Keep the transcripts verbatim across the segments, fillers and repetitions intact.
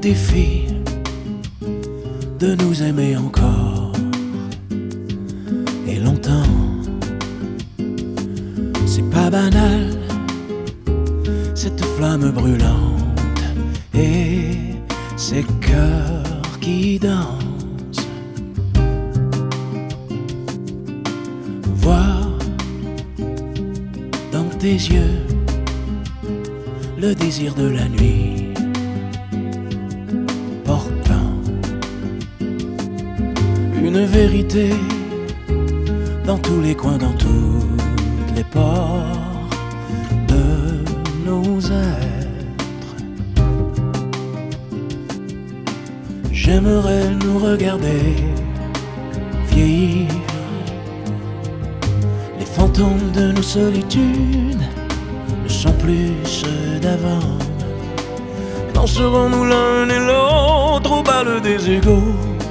défi de nous aimer encore et longtemps. C'est pas banal, cette flamme brûlante et ces cœurs qui dansent. Voir dans tes yeux le désir de la nuit, portant une vérité dans tous les coins, dans toutes les pores de nos êtres. J'aimerais nous regarder vieillir, les fantômes de nos solitudes ne sont plus ceux d'avant. Danserons-nous l'un et l'autre au bal des égaux,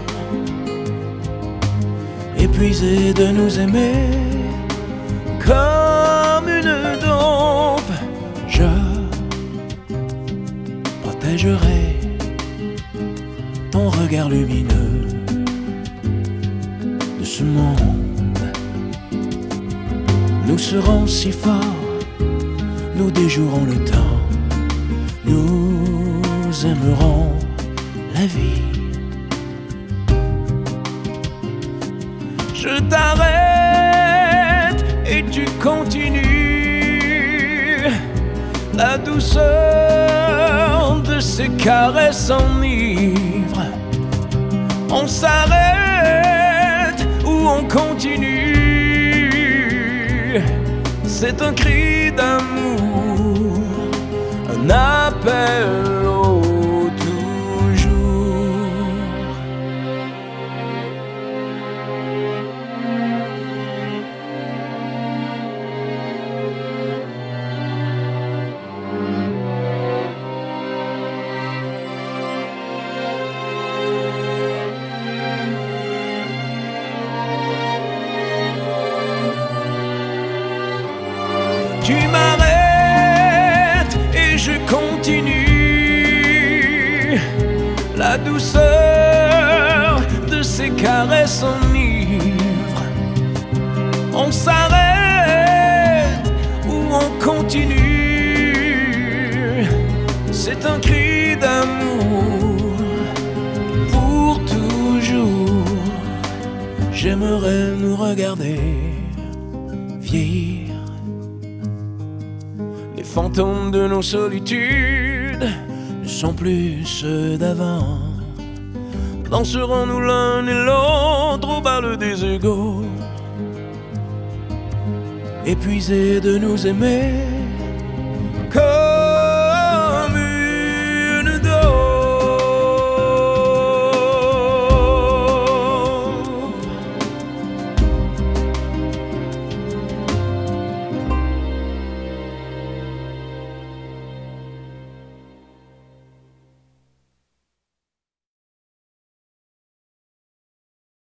épuisés de nous aimer comme une dope. Je protégerai ton regard lumineux de ce monde. Nous serons si forts, nous déjouerons le temps, nous aimerons la vie. Je t'arrête et tu continues la douceur de ces caresses enivrent. On s'arrête ou on continue, c'est un cri d'amour, un appel au toujours. Tu m'arrêtes et je continue la douceur de ces caresses enivrent. On s'arrête ou on continue, c'est un cri d'amour pour toujours. J'aimerais nous regarder vieillir, les fantômes de nos solitudes ne sont plus ceux d'avant. Danserons-nous l'un et l'autre au bal des égaux, épuisés de nous aimer comme